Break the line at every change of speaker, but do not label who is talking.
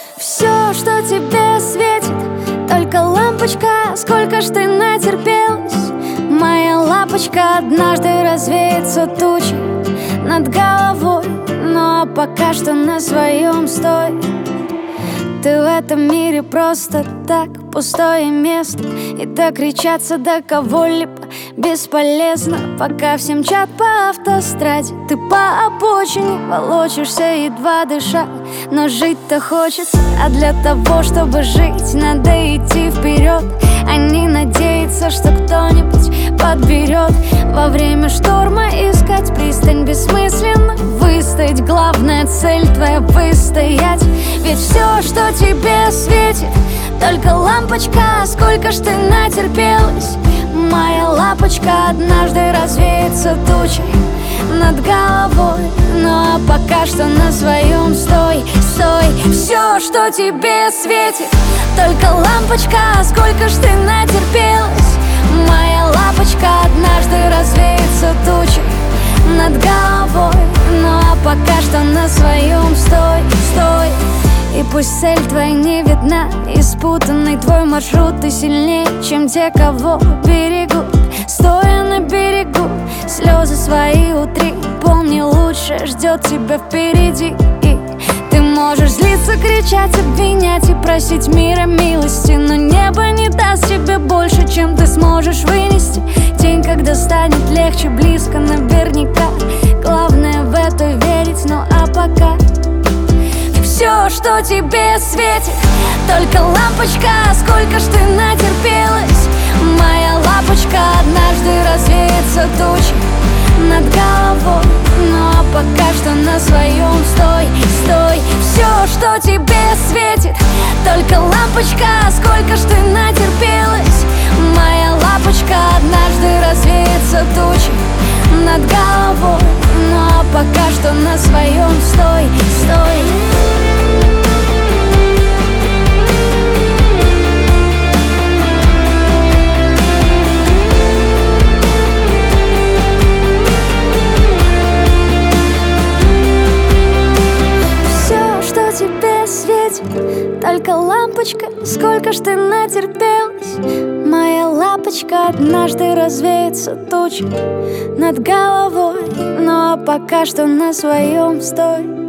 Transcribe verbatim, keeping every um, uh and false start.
Все, что тебе светит, только лампочка. Сколько ж ты натерпелась, моя лапочка. Однажды развеется тучи над головой, ну а пока что на своем стой. Ты в этом мире просто так, пустое место, и докричаться до кого-либо бесполезно. Пока все мчат по автостраде, ты по обочине волочишься, едва дыша. Но жить-то хочется, а для того, чтобы жить, надо идти вперед, а не надеяться, что кто-нибудь подберет. Во время шторма искать пристань бессмысленно. Выстоять, главная цель твоя выстоять. Ведь все, что тебе светит, только лампочка. Сколько ж ты натерпелась, моя лапочка. Однажды развеется тучи над головой, ну а пока что на своем стой, стой. Все, что тебе светит, только лампочка. Сколько ж ты натерпелась, моя лапочка. Однажды развеется тучи над головой, ну а пока что на своем стой, стой. И пусть цель твоя не видна, и спутанный твой маршрут, ты сильнее, чем те, кого берегут. Стоя на берегу, слезы свои утри. Помни, лучше ждет тебя впереди. И ты можешь злиться, кричать, обвинять и просить мира милости, но небо не даст тебе больше, чем ты сможешь вынести. День, когда станет легче, близко наверняка. Главное в это верить, ну а пока все, что тебе светит, только лампочка. Сколько ж ты натерпелась, моя лапочка. Однажды развеется тучи над головой, ну а пока что на своем стой, стой. Все, что тебе светит, только лампочка. Сколько ж ты натерпелась, моя лапочка. Однажды развеется тучи над головой, ну а пока что на своем стой, стой. Тебе светит только лампочка. Сколько ж ты натерпелась, моя лапочка. Однажды развеется тучи над головой, ну а пока что на своем стой.